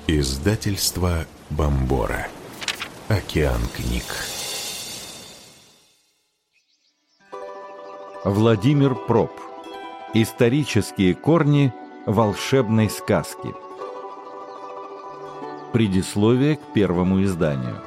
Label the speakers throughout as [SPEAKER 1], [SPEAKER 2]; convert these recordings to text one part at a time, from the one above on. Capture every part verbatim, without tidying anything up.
[SPEAKER 1] Издательство Бомбора. Океан книг.
[SPEAKER 2] Владимир Проб. Исторические корни волшебной сказки. Предисловие к первому изданию.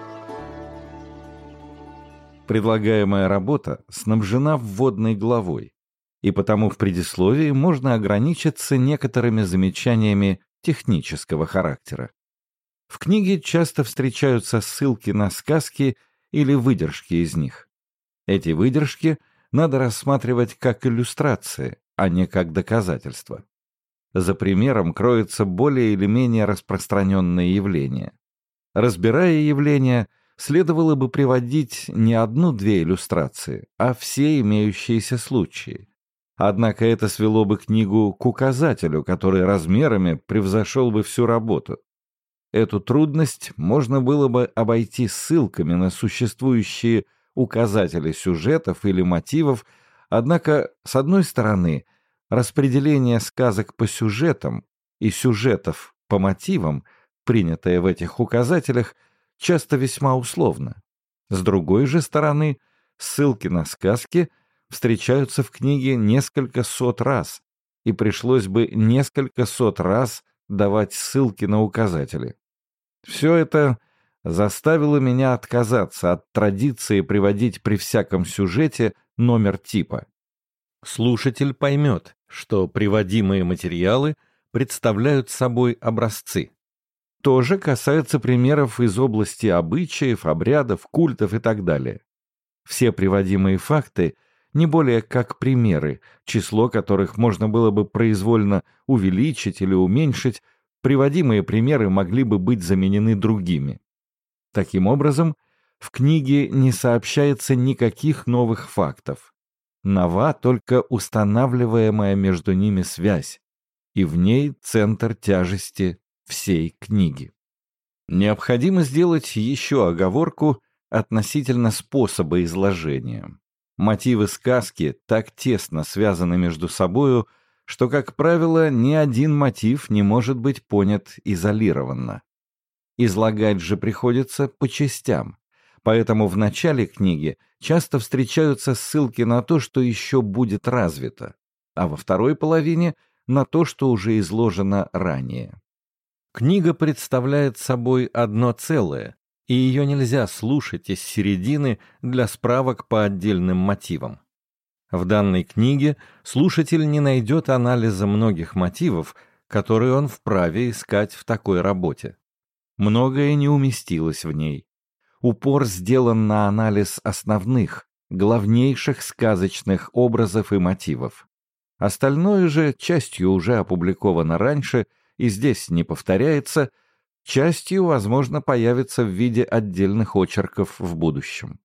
[SPEAKER 2] Предлагаемая работа снабжена вводной главой, и потому в предисловии можно ограничиться некоторыми замечаниями технического характера. В книге часто встречаются ссылки на сказки или выдержки из них. Эти выдержки надо рассматривать как иллюстрации, а не как доказательства. За примером кроется более или менее распространенное явление. Разбирая явления, следовало бы приводить не одну-две иллюстрации, а все имеющиеся случаи. Однако это свело бы книгу к указателю, который размерами превзошел бы всю работу. Эту трудность можно было бы обойти ссылками на существующие указатели сюжетов или мотивов, однако, с одной стороны, распределение сказок по сюжетам и сюжетов по мотивам, принятое в этих указателях, часто весьма условно. С другой же стороны, ссылки на сказки встречаются в книге несколько сот раз, и пришлось бы несколько сот раз давать ссылки на указатели. Все это заставило меня отказаться от традиции приводить при всяком сюжете номер типа. Слушатель поймет, что приводимые материалы представляют собой образцы. То же касается примеров из области обычаев, обрядов, культов и так далее. Все приводимые факты не более как примеры, число которых можно было бы произвольно увеличить или уменьшить, приводимые примеры могли бы быть заменены другими. Таким образом, в книге не сообщается никаких новых фактов. Нова только устанавливаемая между ними связь, и в ней центр тяжести всей книги. Необходимо сделать еще оговорку относительно способа изложения. Мотивы сказки так тесно связаны между собою, что, как правило, ни один мотив не может быть понят изолированно. Излагать же приходится по частям, поэтому в начале книги часто встречаются ссылки на то, что еще будет развито, а во второй половине — на то, что уже изложено ранее. Книга представляет собой одно целое, и ее нельзя слушать из середины для справок по отдельным мотивам. В данной книге слушатель не найдет анализа многих мотивов, которые он вправе искать в такой работе. Многое не уместилось в ней. Упор сделан на анализ основных, главнейших сказочных образов и мотивов. Остальное же частью уже опубликовано раньше и здесь не повторяется, частью, возможно, появится в виде отдельных очерков в будущем.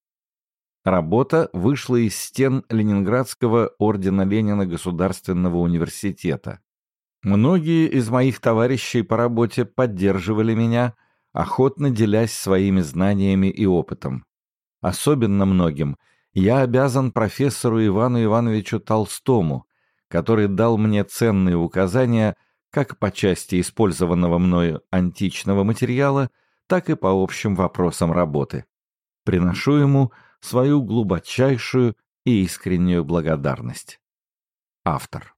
[SPEAKER 2] Работа вышла из стен Ленинградского ордена Ленина Государственного университета. Многие из моих товарищей по работе поддерживали меня, охотно делясь своими знаниями и опытом. Особенно многим я обязан профессору Ивану Ивановичу Толстому, который дал мне ценные указания как по части использованного мною античного материала, так и по общим вопросам работы. Приношу ему свою глубочайшую и искреннюю благодарность. Автор.